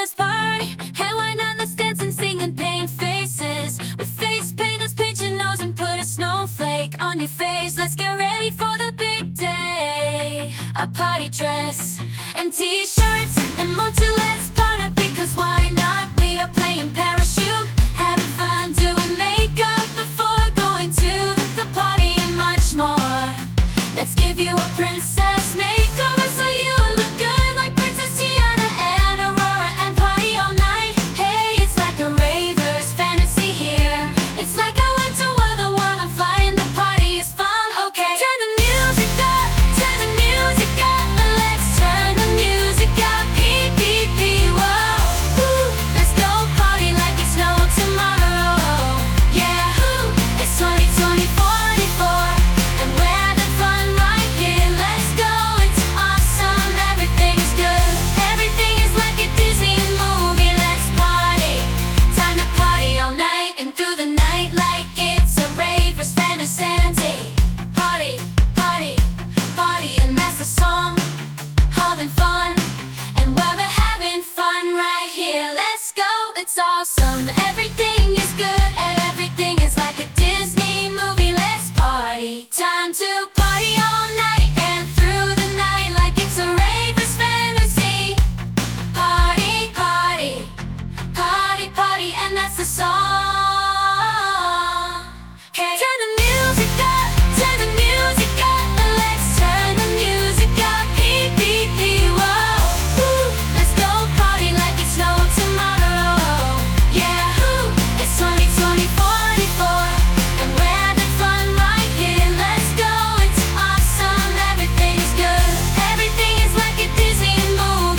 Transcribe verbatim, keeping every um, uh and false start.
let's party. Hey, why not? Let's dance and sing and paint faces. With face paint, let's paint your nose and put a snowflake on your face. Let's get ready for the big day. A party dress,